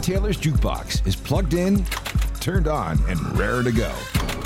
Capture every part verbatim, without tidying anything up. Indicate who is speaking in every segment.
Speaker 1: Taylor's Jukebox is plugged in, turned on, and raring to go.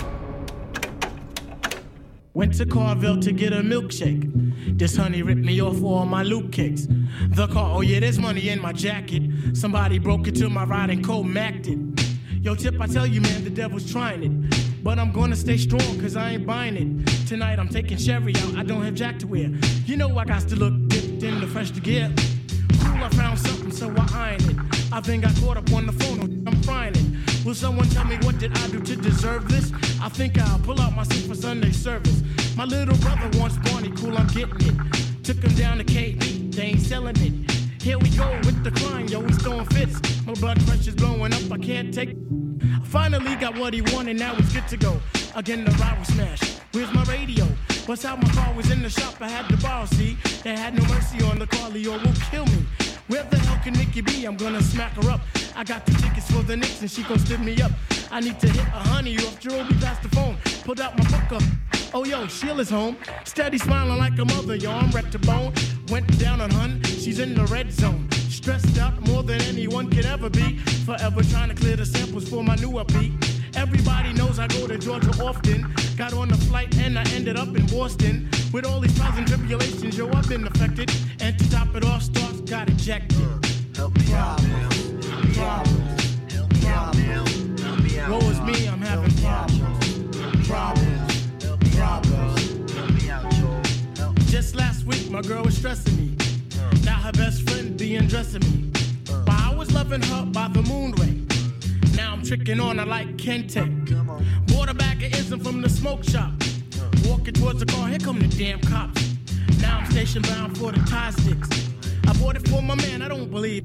Speaker 2: Went to Carville to get a milkshake. This honey ripped me off all my loot cakes. The car, oh yeah, there's money in my jacket. Somebody broke into my ride and co-macked it. Yo, Tip, I tell you, man, the devil's trying it. But I'm gonna stay strong, cause I ain't buying it. Tonight I'm taking Sherry out, I don't have Jack to wear. You know I got to look dipped in the fresh to gear. Cool, I found something, so I ironed it. I then got caught up on the phone, I'm frying it. Will someone tell me what did I do to deserve this? I think I'll pull out my suit for Sunday service. My little brother wants Barney, cool, I'm getting it. Took him down to K B, they ain't selling it. Here we go with the crying, yo, he's throwing fits. My blood pressure's blowing up, I can't take it. I finally got what he wanted, now it's good to go. Again, the ride was smashed. Where's my radio? Bust out my car, was in the shop, I had to borrow, see? They had no mercy on the car, Leo will kill me. Where the hell can Nikki be? I'm gonna smack her up. I got two tickets for the Knicks and she gon' stiff me up. I need to hit a honey off Jerobi past the phone. Pulled out my book up. Oh yo, Sheila's home. Steady smiling like a mother, yo, I'm wrecked to bone. Went down on hun, she's in the red zone. Stressed out more than anyone could ever be. Forever trying to clear the samples for my new upbeat. Everybody knows I go to Georgia often. Got on the flight and I ended up in Boston. With all these trials and tribulations, yo, I've been affected. And to top it off, Starks got ejected.
Speaker 3: Help me out now.
Speaker 2: Problems.
Speaker 3: Help me out now. Help me out.
Speaker 2: Woe is me, I'm having problems. Problems.
Speaker 3: Help me out. Help me out, Joe.
Speaker 2: Just last week, my girl was stressing me. Now her best friend be undressing me. But I was loving her by the moon ray. Now I'm tricking on her like Kente. Bought a bag of ism from the smoke shop. Walking towards the car, here come the damn cops. Now I'm station bound for the tie sticks. I bought it for my man, I don't believe.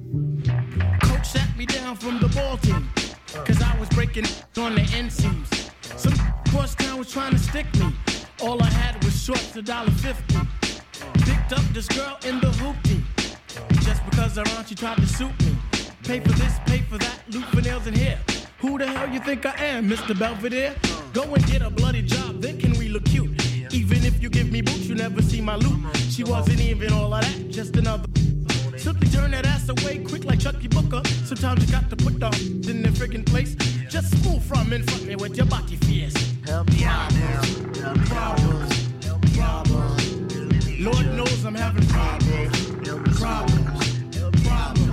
Speaker 2: Coach sat me down from the ball team. Cause I was breaking on the end seams. Some cross town was trying to stick me. All I had was shorts, a dollar fifty. Picked up this girl in the hoopty. Just because around she tried to suit me. Pay for this, pay for that, loot for nails and hair. Who the hell you think I am, Mister Belvedere? Go and get a bloody job, then can we look cute? Even if you give me boots, you never see my loot. She wasn't even all of that, just another. Simply turn that ass away quick like Chucky Booker. Sometimes you got to put the in their friggin' place. Just move from in front of me with your body fierce.
Speaker 3: Help me out now. Help me out.
Speaker 2: Problems.
Speaker 3: Help me out.
Speaker 2: Problems. Lord knows I'm having problems. Problems.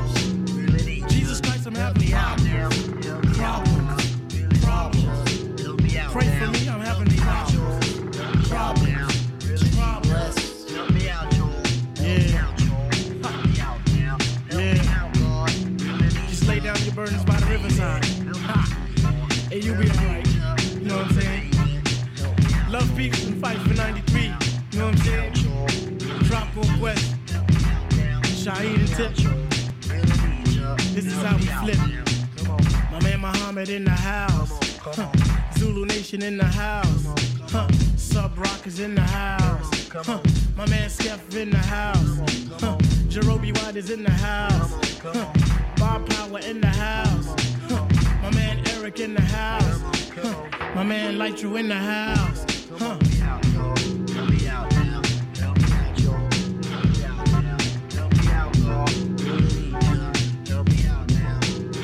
Speaker 2: Problems. Jesus Christ, I'm having problems. Problems. Problems. Pray for me, I'm having problems. Problems. Problems.
Speaker 3: Help me out, Joe.
Speaker 2: Yeah.
Speaker 3: Help me out now. Help me out, God.
Speaker 2: Just lay down your burdens by the riverside. Ha. And you'll be alright. You know what I'm saying? Love, peace, and fight for ninety-three. You know what I'm saying? Drop on Quest. Shaheed and Tip. This is how we flip. My man Muhammad in the house. Huh. Zulu Nation in the house. Huh. Sub Rock is in the house. Huh. My man Skeff in the house. Huh. Jerobi White is in the house. Huh. Bob Power in the house. Huh. My man Eric in the house. Huh. My man Lightru in the house. Huh.
Speaker 3: Help me out now. Help me out, Joe. Help me out now. Help me out, God. Help me out now.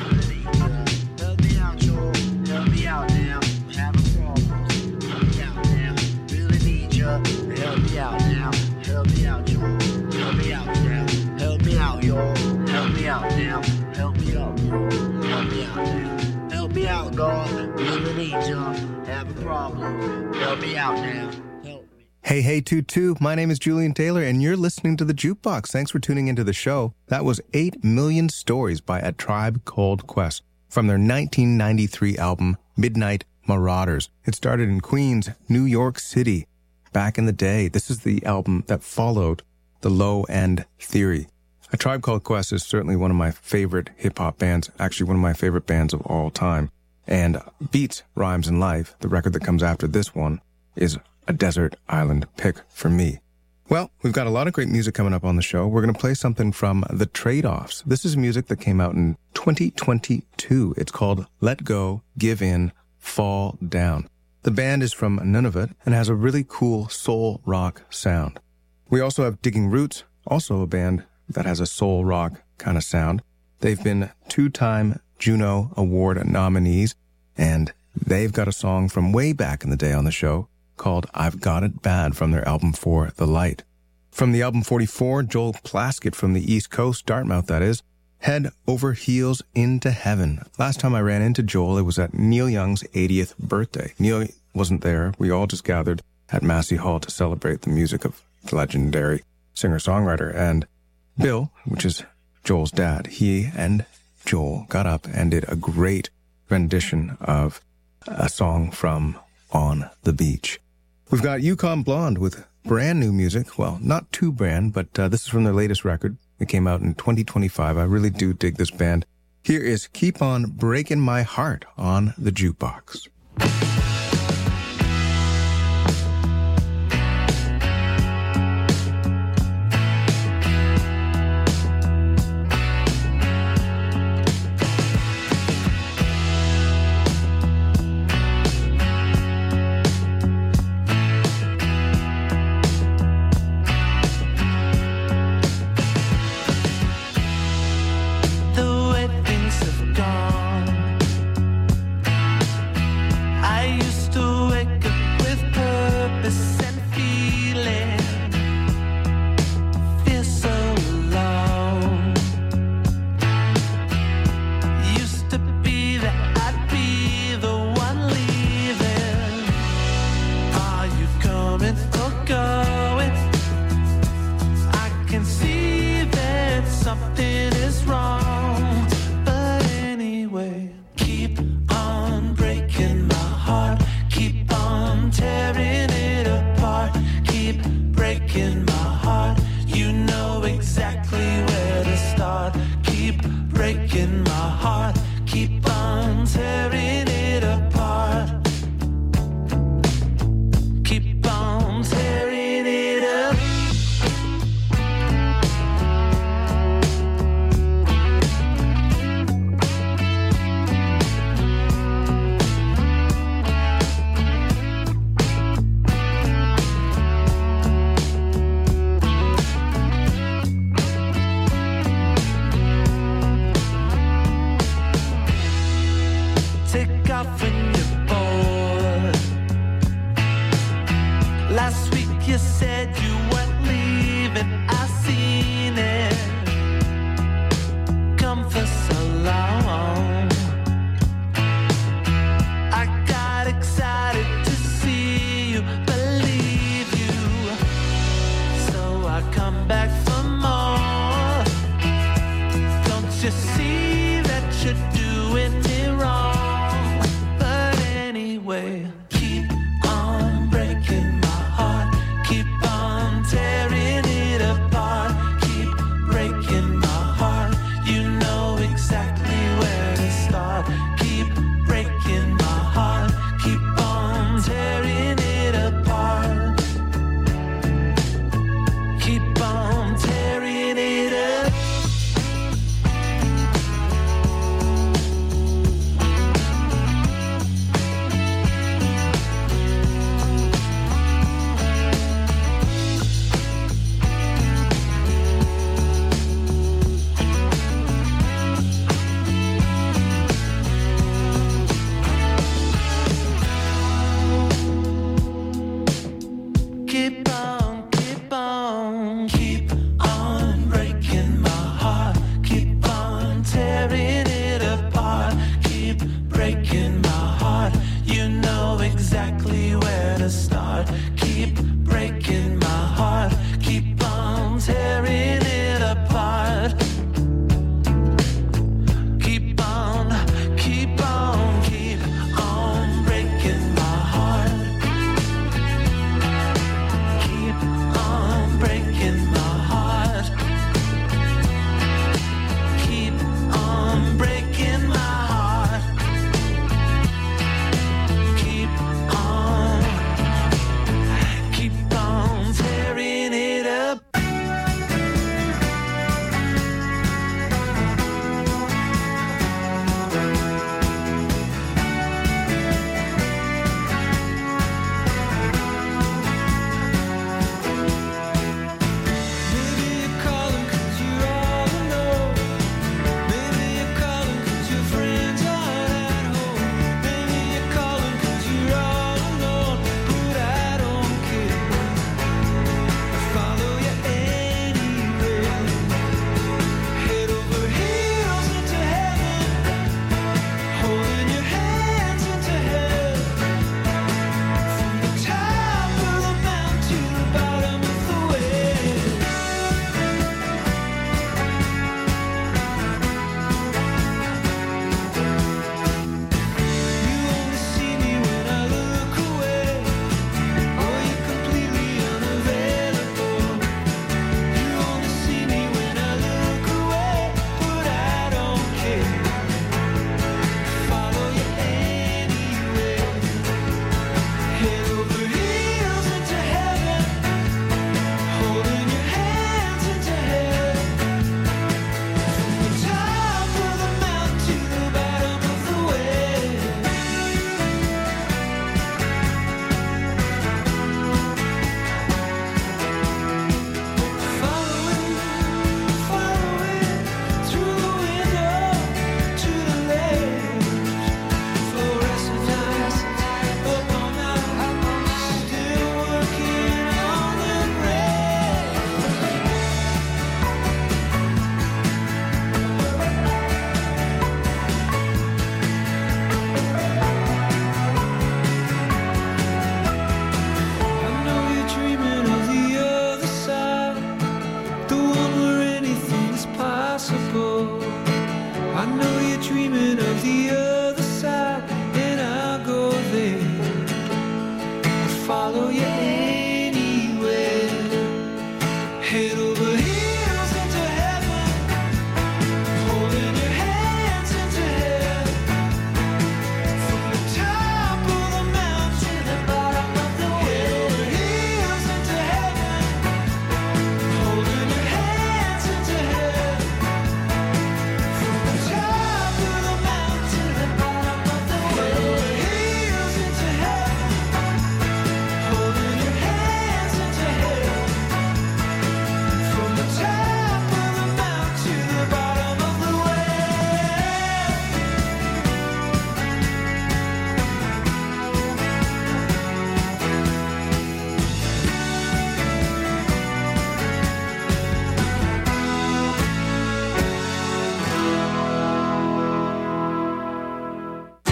Speaker 3: Help me out, Joe. Help me out now. I'm having problems. Help me out now. Really need ya. Help me out now. Help me out, Joe. Help me out now. Help me out, yo. Help me out now. Help me out, yo. Help me out now. Help me out, God. Really need ya. Have a problem. Help me out now. Help me.
Speaker 4: Hey, hey, toot toot. My name is Julian Taylor, and you're listening to The Jukebox. Thanks for tuning into the show. That was eight million Stories by A Tribe Called Quest from their nineteen ninety-three album, Midnight Marauders. It started in Queens, New York City. Back in the day, this is the album that followed The Low End Theory. A Tribe Called Quest is certainly one of my favorite hip-hop bands, actually one of my favorite bands of all time. And Beats, Rhymes, and Life, the record that comes after this one, is a desert island pick for me. Well, we've got a lot of great music coming up on the show. We're going to play something from The Trade-Offs. This is music that came out in twenty twenty-two. It's called Let Go, Give In, Fall Down. The band is from Nunavut and has a really cool soul rock sound. We also have Digging Roots, also a band that has a soul rock kind of sound. They've been two-time Juno Award nominees, and they've got a song from way back in the day on the show called I've Got It Bad from their album For the Light. From the album forty-four, Joel Plaskett from the East Coast, Dartmouth that is, Head Over Heels Into Heaven. Last time I ran into Joel, it was at Neil Young's eightieth birthday. Neil wasn't there. We all just gathered at Massey Hall to celebrate the music of the legendary singer-songwriter. And Bill, which is Joel's dad, he and Joel got up and did a great rendition of a song from On the Beach. We've got Yukon Blonde with brand new music. Well, not too brand, but uh, this is from their latest record. It came out in twenty twenty-five. I really do dig this band. Here is Keep On Breaking My Heart on the Jukebox.
Speaker 5: The way things have gone,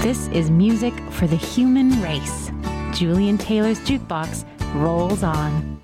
Speaker 5: This is music for the human race. Julian Taylor's Jukebox rolls on.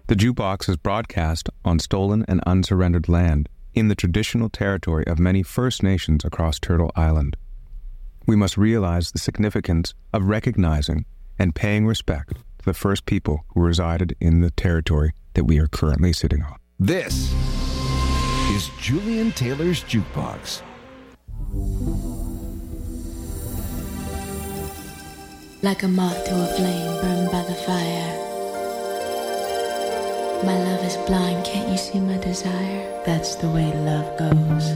Speaker 4: The Jukebox is broadcast on stolen and unsurrendered land in the traditional territory of many First Nations across Turtle Island. We must realize the significance of recognizing and paying respect to the first people who resided in the territory that we are currently sitting on.
Speaker 1: This is Julian Taylor's Jukebox.
Speaker 6: Like a moth to a flame burned by the fire. My love is blind, can't you see my desire? That's the way love goes.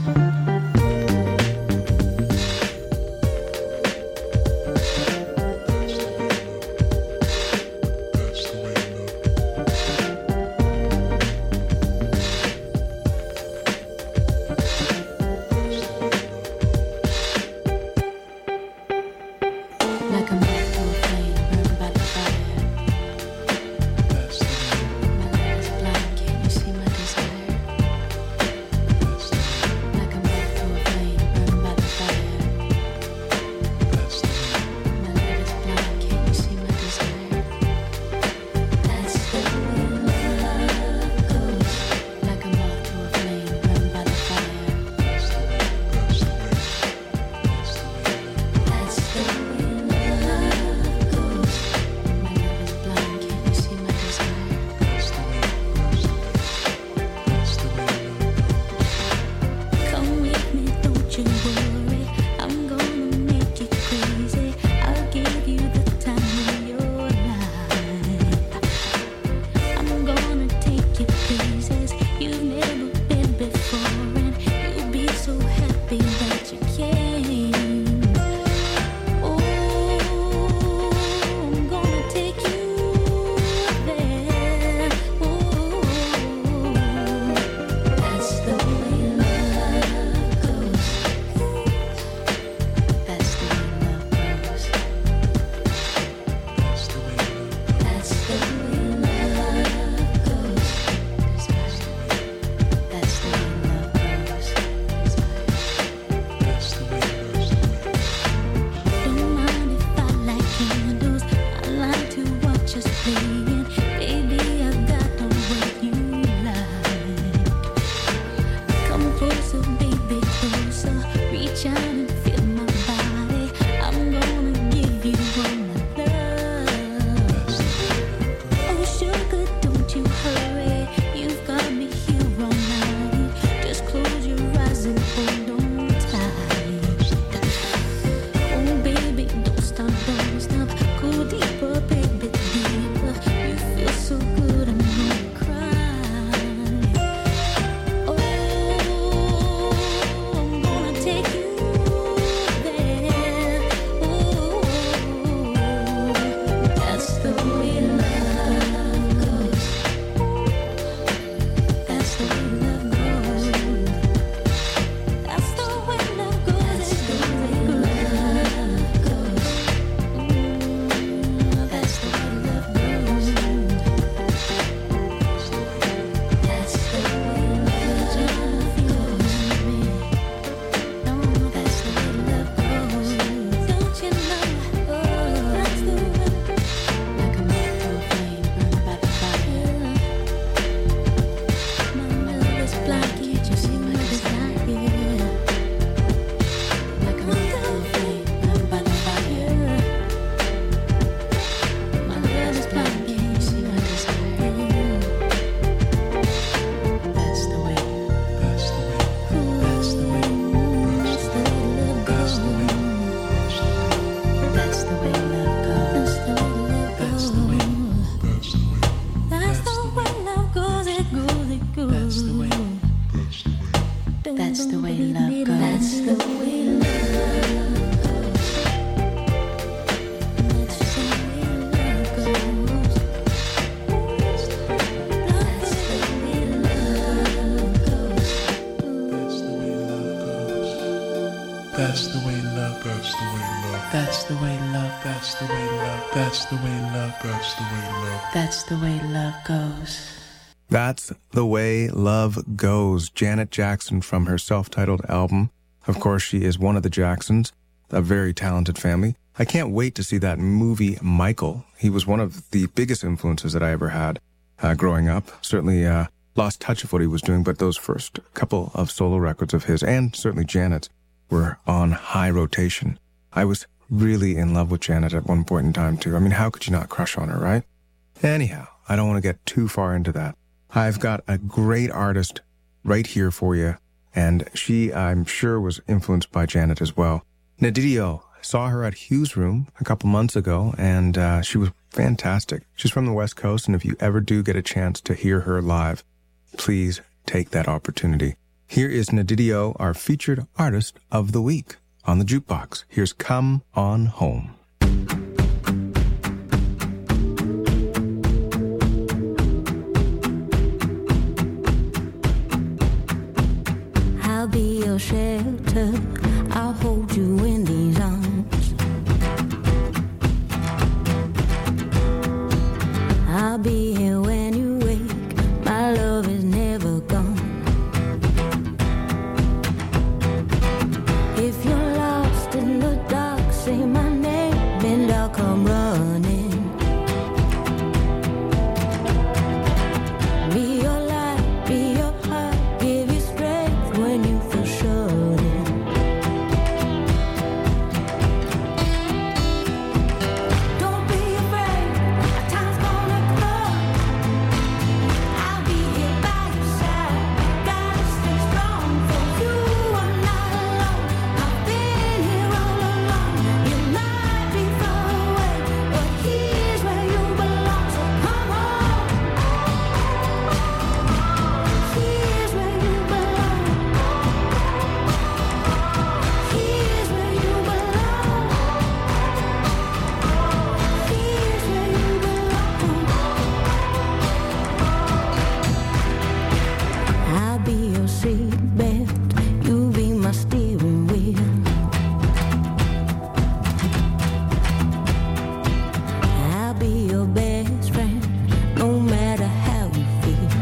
Speaker 7: That's the way love goes, the way love. That's the way love, that's the way love. That's the way love goes, the way love.
Speaker 6: That's the way love goes.
Speaker 4: That's the way love goes. Janet Jackson from her self-titled album. Of course, she is one of the Jacksons, a very talented family. I can't wait to see that movie, Michael. He was one of the biggest influences that I ever had uh, growing up. Certainly uh, lost touch of what he was doing, but those first couple of solo records of his, and certainly Janet's, were on high rotation. I was really in love with Janet at one point in time, too. I mean, how could you not crush on her, right? Anyhow, I don't want to get too far into that. I've got a great artist right here for you, and she, I'm sure, was influenced by Janet as well. Nadidio. Saw her at Hugh's Room a couple months ago, and uh, she was fantastic. She's from the West Coast, and if you ever do get a chance to hear her live, please take that opportunity. Here is Nadidio, our featured artist of the week on the Jukebox. Here's Come On Home.
Speaker 8: I'll be your shelter. I'll hold you in these arms. I'll be here when you wake. My love is never gone. If you're lost in the dark, say my name and I'll come running. Be your light, be your heart, give you strength when you feel shut in. Don't be afraid, a time's gonna come. I'll be here by your side. Gotta stay strong, for you are not alone. I've been here all along. You might be far away, but here's where you belong. So come home. Here's where you belong. Here's where you belong. Here's where you belong. I'll be your seatbelt, you be my steering wheel. I'll be your best friend, no matter how you feel.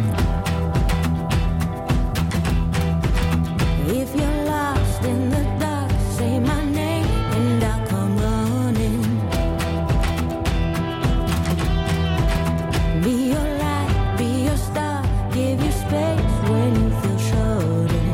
Speaker 8: If you're lost in the dark, say my name and I'll come running. Be your light, be your star, give you space when you feel shut in.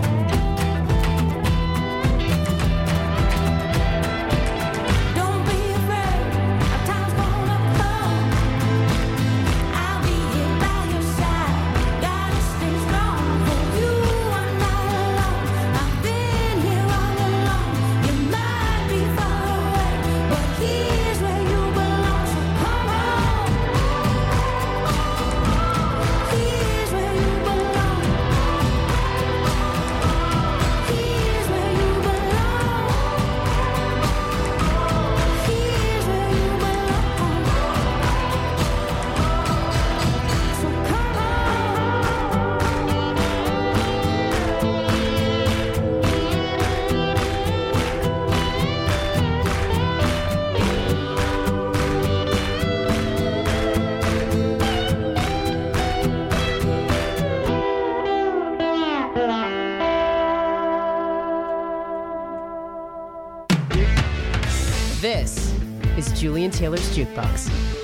Speaker 8: Don't be afraid, a time's gonna come. I'll be here by your side. Gotta stay strong, for you are not alone. I've been here all along. You might be far away, but here's where you belong. So come home. Here's where you belong. Here's where you belong. Here's where you belong. So come
Speaker 9: This is Julian Taylor's Jukebox.